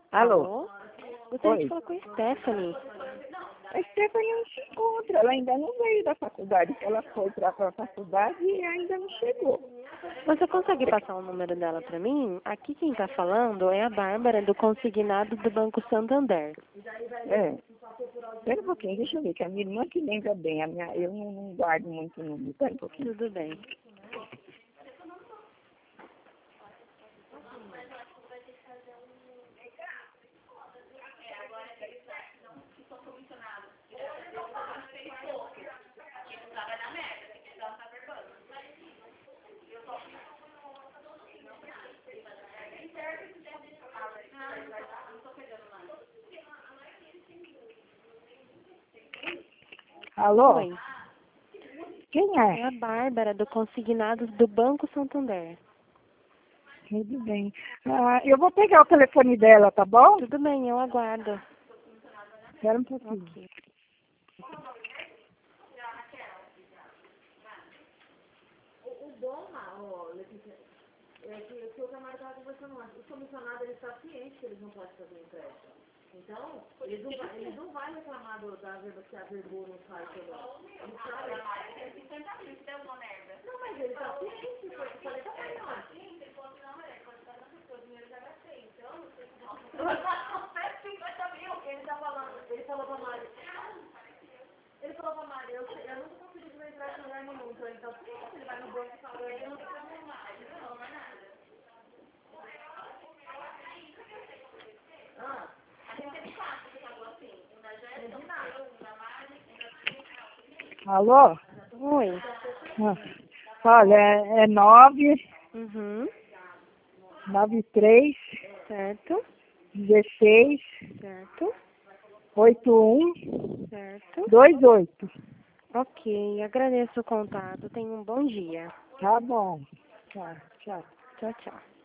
Alô? Alô? Gostaria de Oi. falar com a Stephanie. A Stephanie não se encontra, ela ainda não veio da faculdade. Ela foi para a faculdade e ainda não chegou. Você consegue passar o número dela para mim? Aqui quem está falando é a Bárbara, do consignado do Banco Santander. É. Espera um pouquinho, deixa eu ver, que a minha irmã que lembra bem. Eu não guardo muito número. Espera um pouquinho. Tudo bem. Alô? Oi, Quem é é? a Bárbara, do consignado do Banco Santander. Tudo bem. Eu vou pegar o telefone dela, tá bom? Tudo bem, eu aguardo. Espera um pouquinho. Ok. O bom, Letícia, é que o que o camarada estava conversando antes, os comissionados, eles estão cientes que eles não podem fazer empréstimo. Então, eles não vão reclamar da verba que a Verbo não faz também. Eles sabem. Não, mas eles estão cientes, foi o que eu falei também, ó. Ele falou pra Mari, eu nunca consegui entrar em lugar nenhum, então ele tá ciente, ele vai no banco e fala, eu não tenho mais, não é nada. Alô? Oi. Olha, é 9, Uhum. 93, Certo, 16, certo, 81, certo. 28. Ok, agradeço o contato. Tenha um bom dia. Tá bom. Tchau, tchau. Tchau, tchau.